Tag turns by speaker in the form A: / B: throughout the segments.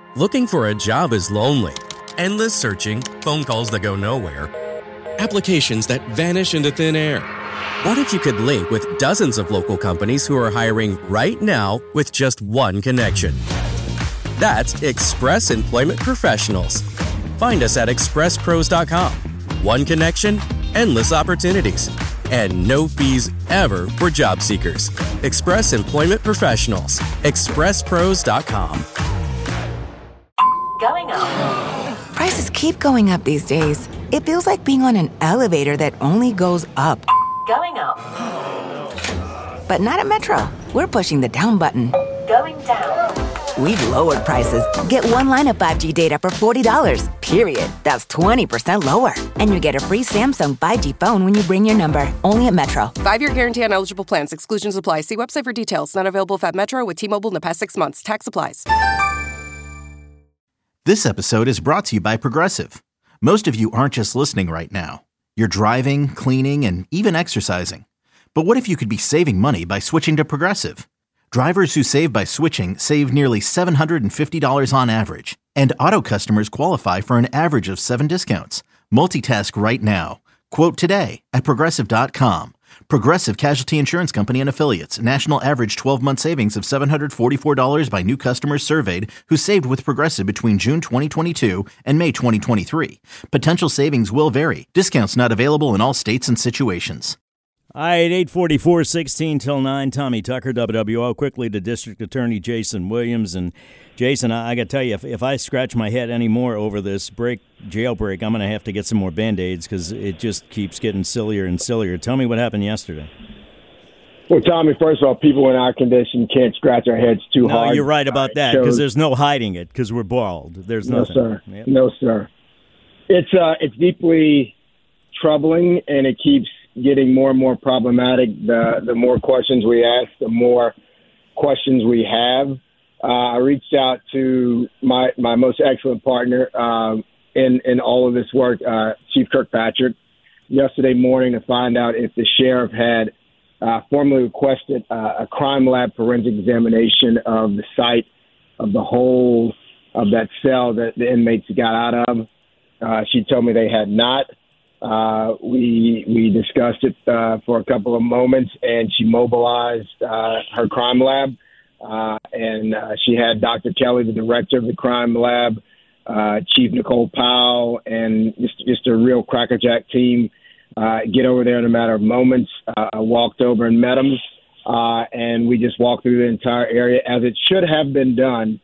A: Looking for a job is lonely. Endless searching, phone calls that go nowhere, applications that vanish into thin air. What if you could link with dozens of local companies who are hiring right now with just one connection? That's Express Employment Professionals. Find us at expresspros.com. One connection, endless opportunities, and no fees ever for job seekers. Express Employment Professionals. expresspros.com.
B: Going up.
C: Prices keep going up these days. It feels like being on an elevator that only goes up.
B: Going up.
C: But not at Metro. We're pushing the down button.
B: Going down.
C: We've lowered prices. Get one line of 5G data for $40, period. That's 20% lower. And you get a free Samsung 5G phone when you bring your number. Only at Metro.
D: 5-year guarantee on eligible plans. Exclusions apply. See website for details. Not available at Metro with T-Mobile in the past 6 months. Tax applies.
E: This episode is brought to you by Progressive. Most of you aren't just listening right now. You're driving, cleaning, and even exercising. But what if you could be saving money by switching to Progressive? Drivers who save by switching save nearly $750 on average. And auto customers qualify for an average of 7 discounts. Multitask right now. Quote today at Progressive.com. Progressive Casualty Insurance Company and Affiliates. National average 12-month savings of $744 by new customers surveyed who saved with Progressive between June 2022 and May 2023. Potential savings will vary. Discounts not available in all states and situations.
F: All right, 8:44, 16 till 9. Tommy Tucker, WWO. Quickly to District Attorney Jason Williams. And Jason, I got to tell you, if I scratch my head anymore over this jailbreak, I'm going to have to get some more Band-Aids because it just keeps getting sillier and sillier. Tell me what happened yesterday.
G: Well, Tommy, first of all, people in our condition can't scratch our heads too hard.
F: No, you're right about that because there's no hiding it because we're bald. There's nothing.
G: No, sir.
F: Yep.
G: No, sir. It's deeply troubling, and it keeps getting more and more problematic. The more questions we ask, the more questions we have. I reached out to my most excellent partner in all of this work, Chief Kirkpatrick, yesterday morning to find out if the sheriff had formally requested a crime lab forensic examination of the site of the whole of that cell that the inmates got out of. She told me they had not. We discussed it for a couple of moments, and she mobilized her crime lab, and she had Dr. Kelly, the director of the crime lab, Chief Nicole Powell, and just a real crackerjack team get over there in a matter of moments. I walked over and met them, and we just walked through the entire area as it should have been done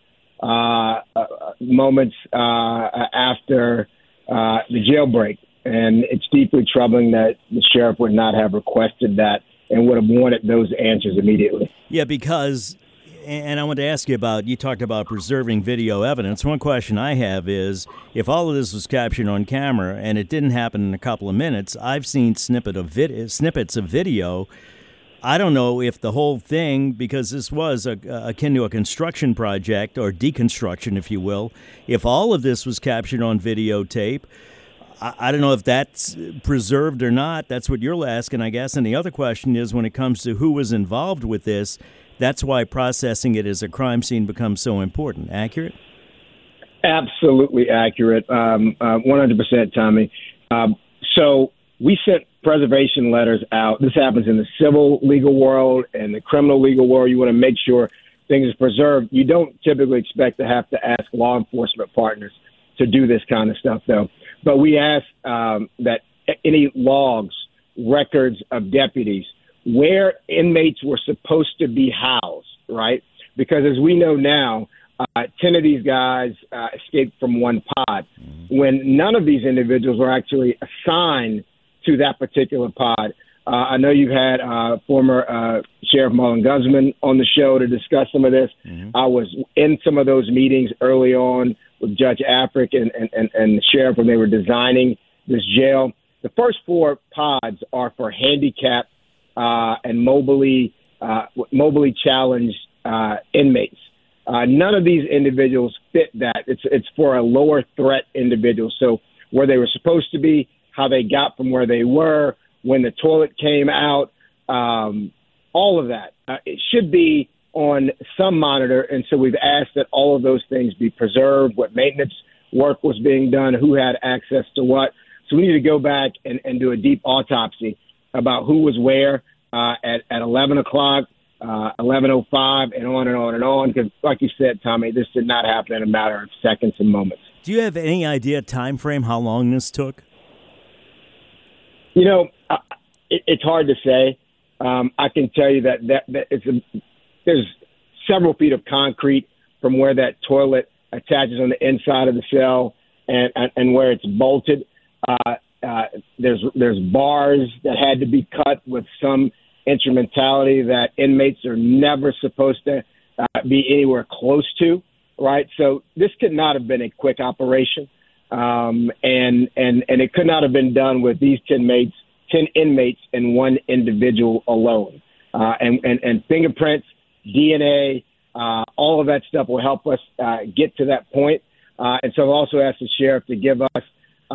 G: moments after the jailbreak. And it's deeply troubling that the sheriff would not have requested that and would have wanted those answers immediately.
F: Yeah, because, and I want to ask you about, you talked about preserving video evidence. One question I have is, if all of this was captured on camera and it didn't happen in a couple of minutes, I've seen snippets of video. I don't know if the whole thing, because this was akin to a construction project or deconstruction, if you will, if all of this was captured on videotape, I don't know if that's preserved or not. That's what you're asking, I guess. And the other question is, when it comes to who was involved with this, that's why processing it as a crime scene becomes so important. Accurate?
G: Absolutely accurate. 100%, Tommy. So we sent preservation letters out. This happens in the civil legal world and the criminal legal world. You want to make sure things are preserved. You don't typically expect to have to ask law enforcement partners to do this kind of stuff, though. But we asked that any logs, records of deputies, where inmates were supposed to be housed, right? Because as we know now, 10 of these guys escaped from one pod when none of these individuals were actually assigned to that particular pod. I know you've had former Sheriff Marlon Guzman on the show to discuss some of this. I was in some of those meetings early on with Judge Afric and the sheriff when they were designing this jail. The first 4 pods are for handicapped and mobily challenged inmates. None of these individuals fit that. It's for a lower threat individual. So where they were supposed to be, how they got from where they were, when the toilet came out, all of that. It should be on some monitor, and so we've asked that all of those things be preserved, what maintenance work was being done, who had access to what. So we need to go back and do a deep autopsy about who was where at 11 o'clock, 11:05, and on and on and on, because like you said, Tommy, this did not happen in a matter of seconds and moments.
F: Do you have any idea, time frame, how long this took?
G: You know, it's hard to say. I can tell you that there's several feet of concrete from where that toilet attaches on the inside of the cell and where it's bolted. There's bars that had to be cut with some instrumentality that inmates are never supposed to be anywhere close to, right? So this could not have been a quick operation, and it could not have been done with these 10 inmates and one individual alone. And fingerprints, DNA, all of that stuff will help us get to that point. And so I've also asked the sheriff to give us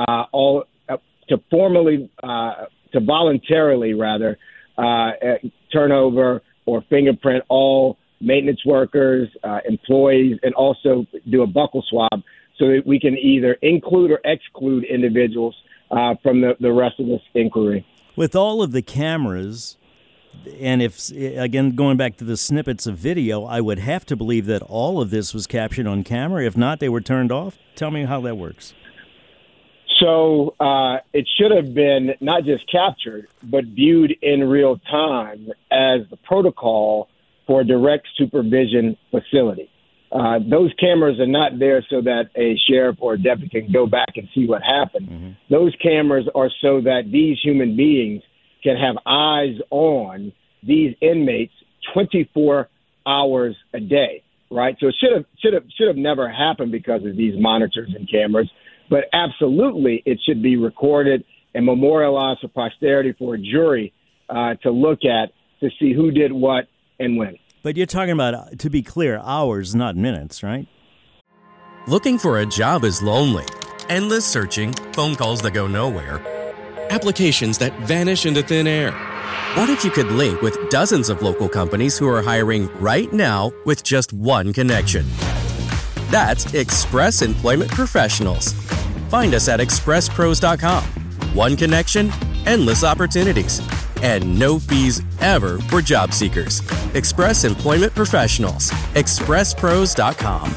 G: to voluntarily turn over or fingerprint all maintenance workers, employees, and also do a buccal swab so that we can either include or exclude individuals from the rest of this inquiry.
F: With all of the cameras, and if, again, going back to the snippets of video, I would have to believe that all of this was captured on camera. If not, they were turned off. Tell me how that works.
G: So it should have been not just captured, but viewed in real time as the protocol for a direct supervision facility. Those cameras are not there so that a sheriff or a deputy can go back and see what happened. Mm-hmm. Those cameras are so that these human beings can have eyes on these inmates 24 hours a day, right? So it should have never happened because of these monitors and cameras. But absolutely, it should be recorded and memorialized for posterity for a jury to look at to see who did what and when.
F: But you're talking about, to be clear, hours, not minutes, right?
A: Looking for a job is lonely. Endless searching, phone calls that go nowhere, applications that vanish into thin air. What if you could link with dozens of local companies who are hiring right now with just one connection? That's Express Employment Professionals. Find us at expresspros.com. One connection, endless opportunities, and no fees ever for job seekers. Express Employment Professionals. expresspros.com.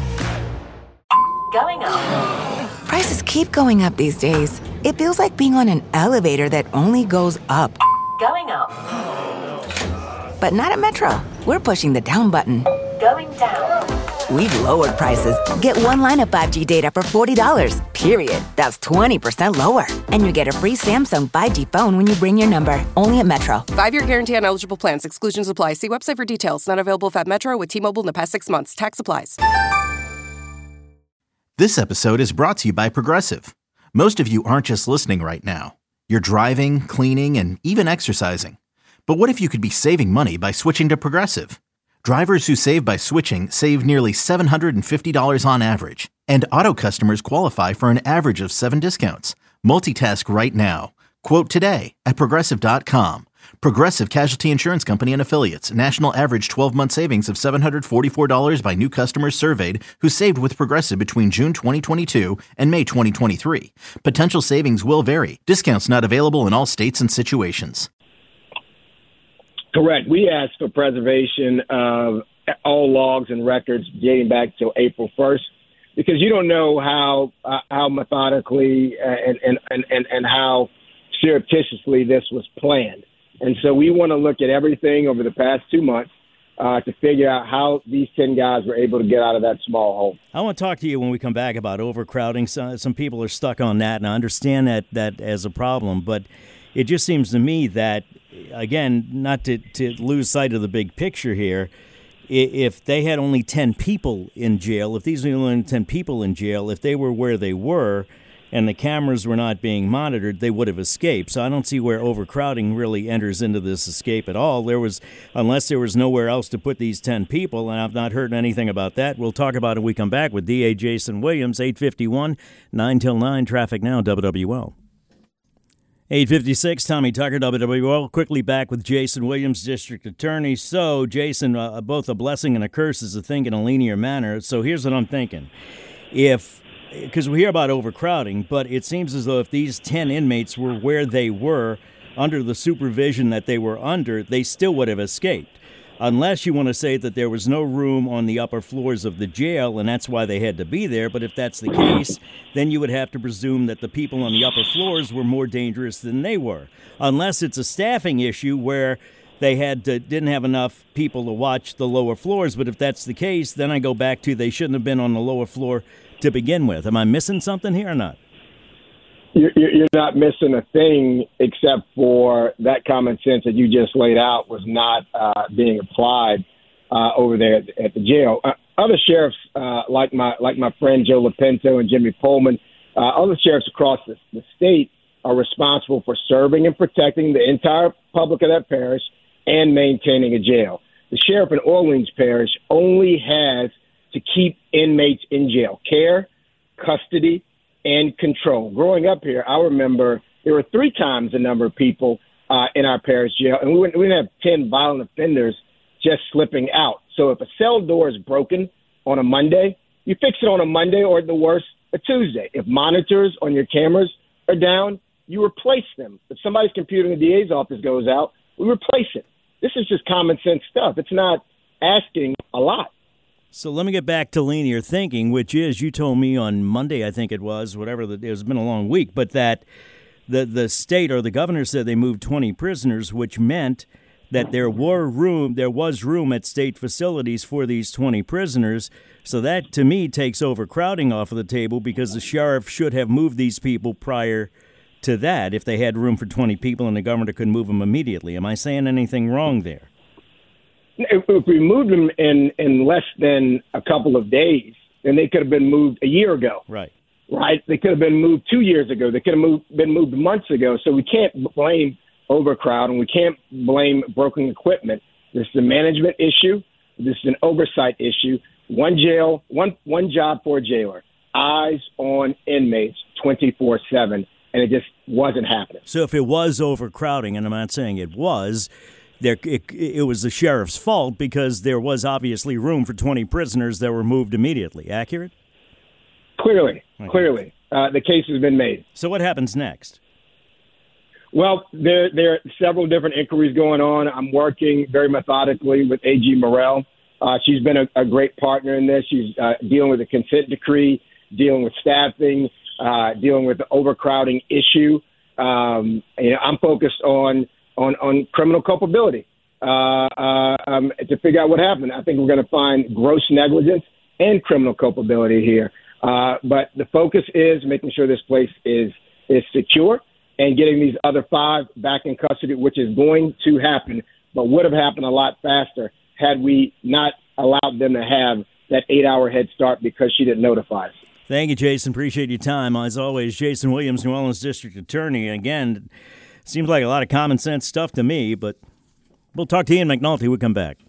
B: Going up.
C: Prices keep going up these days. It feels like being on an elevator that only goes up.
B: Going up.
C: But not at Metro. We're pushing the down button.
B: Going down.
C: We've lowered prices. Get one line of 5G data for $40, period. That's 20% lower. And you get a free Samsung 5G phone when you bring your number. Only at Metro.
D: 5-year guarantee on eligible plans. Exclusions apply. See website for details. Not available if at Metro with T-Mobile in the past 6 months. Tax applies.
E: This episode is brought to you by Progressive. Most of you aren't just listening right now. You're driving, cleaning, and even exercising. But what if you could be saving money by switching to Progressive? Drivers who save by switching save nearly $750 on average. And auto customers qualify for an average of 7 discounts. Multitask right now. Quote today at Progressive.com. Progressive Casualty Insurance Company and Affiliates. National average 12-month savings of $744 by new customers surveyed who saved with Progressive between June 2022 and May 2023. Potential savings will vary. Discounts not available in all states and situations.
G: Correct. We asked for preservation of all logs and records dating back to April 1st because you don't know how methodically and how surreptitiously this was planned. And so we want to look at everything over the past 2 months to figure out how these 10 guys were able to get out of that small hole.
F: I want to talk to you when we come back about overcrowding. Some people are stuck on that, and I understand that as a problem, but it just seems to me that, again, not to lose sight of the big picture here, if they had only 10 people in jail, if these were only 10 people in jail, if they were where they were and the cameras were not being monitored, they would have escaped. So I don't see where overcrowding really enters into this escape at all. Unless there was nowhere else to put these 10 people, and I've not heard anything about that. We'll talk about it when we come back with DA Jason Williams, 851, 9 till 9, Traffic Now, WWL. 8:56, Tommy Tucker, WWL. Quickly back with Jason Williams, District Attorney. So, Jason, both a blessing and a curse is a thing in a linear manner. So here's what I'm thinking. Because we hear about overcrowding, but it seems as though if these 10 inmates were where they were under the supervision that they were under, they still would have escaped. Unless you want to say that there was no room on the upper floors of the jail, and that's why they had to be there. But if that's the case, then you would have to presume that the people on the upper floors were more dangerous than they were. Unless it's a staffing issue where they didn't have enough people to watch the lower floors. But if that's the case, then I go back to they shouldn't have been on the lower floor to begin with. Am I missing something here or not?
G: You're not missing a thing, except for that common sense that you just laid out was not being applied over there at the jail. Other sheriffs, like my friend Joe Lopinto and Jimmy Pullman, other sheriffs across the state are responsible for serving and protecting the entire public of that parish and maintaining a jail. The sheriff in Orleans Parish only has to keep inmates in jail, care, custody, and control. Growing up here, I remember there were 3 times the number of people in our parish jail, and we didn't have 10 violent offenders just slipping out. So if a cell door is broken on a Monday, you fix it on a Monday or at the worst, a Tuesday. If monitors on your cameras are down, you replace them. If somebody's computer in the DA's office goes out, we replace it. This is just common sense stuff. It's not asking a lot.
F: So let me get back to linear thinking, which is, you told me on Monday, I think it was, it's been a long week, but that the state or the governor said they moved 20 prisoners, which meant that there was room at state facilities for these 20 prisoners. So that, to me, takes overcrowding off of the table, because the sheriff should have moved these people prior to that if they had room for 20 people and the governor could move them immediately. Am I saying anything wrong there?
G: If we moved them in less than a couple of days, then they could have been moved a year ago.
F: Right.
G: They could have been moved 2 years ago. They could have been moved months ago. So we can't blame overcrowding. We can't blame broken equipment. This is a management issue. This is an oversight issue. One job for a jailer. Eyes on inmates 24/7, and it just wasn't happening.
F: So if it was overcrowding, and I'm not saying it was, it was the sheriff's fault, because there was obviously room for 20 prisoners that were moved immediately. Accurate?
G: Clearly.
F: Okay.
G: The case has been made.
F: So what happens next?
G: Well, there are several different inquiries going on. I'm working very methodically with AG Morrell. She's been a great partner in this. She's dealing with the consent decree, dealing with staffing, dealing with the overcrowding issue. I'm focused on criminal culpability to figure out what happened. I think we're going to find gross negligence and criminal culpability here. But the focus is making sure this place is secure and getting these other 5 back in custody, which is going to happen, but would have happened a lot faster had we not allowed them to have that 8-hour head start because she didn't notify us.
F: Thank you, Jason. Appreciate your time. As always, Jason Williams, New Orleans District Attorney. Again, seems like a lot of common sense stuff to me, but we'll talk to Ian McNulty. We'll come back.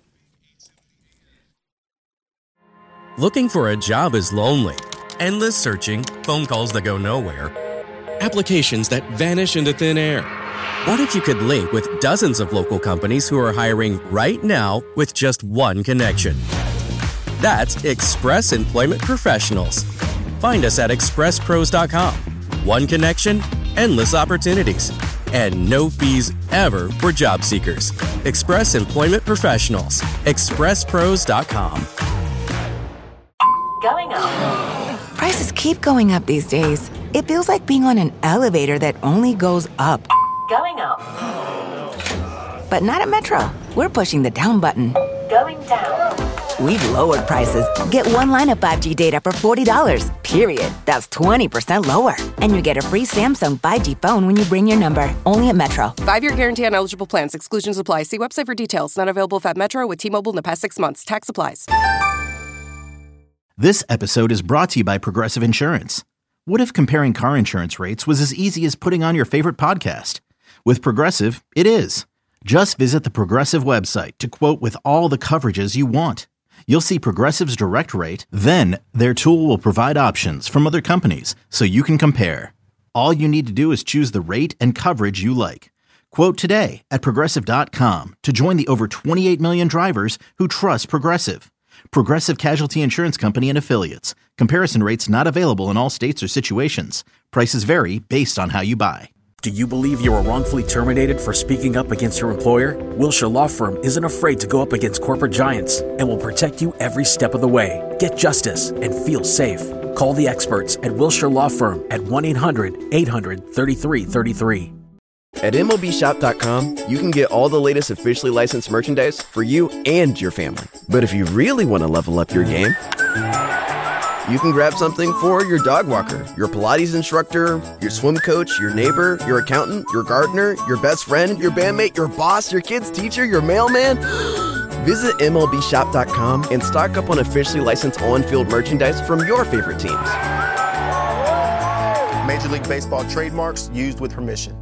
A: Looking for a job is lonely. Endless searching, phone calls that go nowhere, applications that vanish into thin air. What if you could link with dozens of local companies who are hiring right now with just one connection? That's Express Employment Professionals. Find us at expresspros.com. One connection, endless opportunities, and no fees ever for job seekers. Express Employment Professionals. expresspros.com.
B: Going up.
C: Prices keep going up these days. It feels like being on an elevator that only goes up.
B: Going up.
C: But not at Metro. We're pushing the down button.
B: Going down.
C: We've lowered prices. Get one line of 5G data for $40, period. That's 20% lower. And you get a free Samsung 5G phone when you bring your number. Only at Metro.
D: 5-year guarantee on eligible plans. Exclusions apply. See website for details. Not available at Metro with T-Mobile in the past 6 months. Tax applies.
E: This episode is brought to you by Progressive Insurance. What if comparing car insurance rates was as easy as putting on your favorite podcast? With Progressive, it is. Just visit the Progressive website to quote with all the coverages you want. You'll see Progressive's direct rate, then their tool will provide options from other companies so you can compare. All you need to do is choose the rate and coverage you like. Quote today at Progressive.com to join the over 28 million drivers who trust Progressive. Progressive Casualty Insurance Company and Affiliates. Comparison rates not available in all states or situations. Prices vary based on how you buy.
H: Do you believe you were wrongfully terminated for speaking up against your employer? Wilshire Law Firm isn't afraid to go up against corporate giants and will protect you every step of the way. Get justice and feel safe. Call the experts at Wilshire Law Firm at 1-800-800-3333.
I: At MLBshop.com, you can get all the latest officially licensed merchandise for you and your family. But if you really want to level up your game, you can grab something for your dog walker, your Pilates instructor, your swim coach, your neighbor, your accountant, your gardener, your best friend, your bandmate, your boss, your kid's teacher, your mailman. Visit MLBshop.com and stock up on officially licensed on-field merchandise from your favorite teams.
J: Major League Baseball trademarks used with permission.